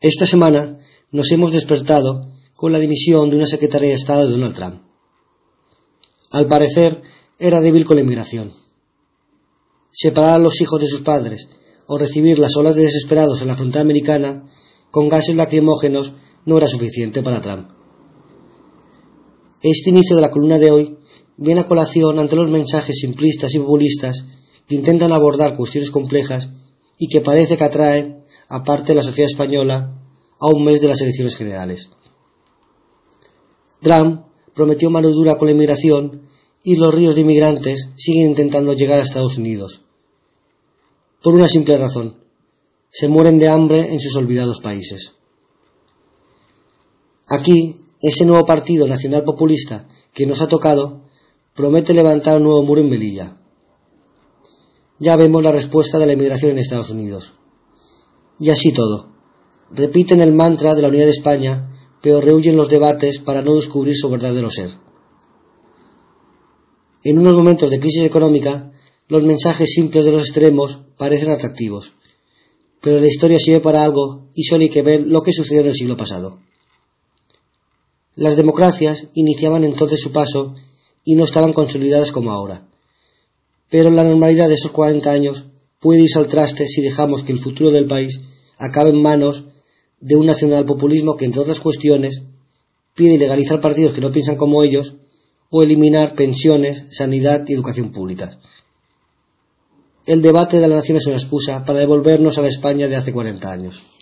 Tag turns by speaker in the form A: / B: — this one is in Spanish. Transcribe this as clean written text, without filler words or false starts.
A: Esta semana nos hemos despertado con la dimisión de una secretaria de Estado de Donald Trump. Al parecer, era débil con la inmigración. Separar a los hijos de sus padres o recibir las olas de desesperados en la frontera americana con gases lacrimógenos no era suficiente para Trump. Este inicio de la columna de hoy viene a colación ante los mensajes simplistas y populistas que intentan abordar cuestiones complejas y que parece que atraen a parte de la sociedad española a un mes de las elecciones generales. Trump prometió mano dura con la inmigración y los ríos de inmigrantes siguen intentando llegar a Estados Unidos. Por una simple razón: se mueren de hambre en sus olvidados países. Aquí, ese nuevo partido nacional populista que nos ha tocado promete levantar un nuevo muro en Melilla. Ya vemos la respuesta de la inmigración en Estados Unidos. Y así todo. Repiten el mantra de la unidad de España, pero rehuyen los debates para no descubrir su verdadero ser. En unos momentos de crisis económica, los mensajes simples de los extremos parecen atractivos, pero la historia sirve para algo y solo hay que ver lo que sucedió en el siglo pasado. Las democracias iniciaban entonces su paso y no estaban consolidadas como ahora, pero la normalidad de esos 40 años puede irse al traste si dejamos que el futuro del país acabe en manos de un nacionalpopulismo que, entre otras cuestiones, pide legalizar partidos que no piensan como ellos o eliminar pensiones, sanidad y educación pública. El debate de la nación es una excusa para devolvernos a la España de hace 40 años.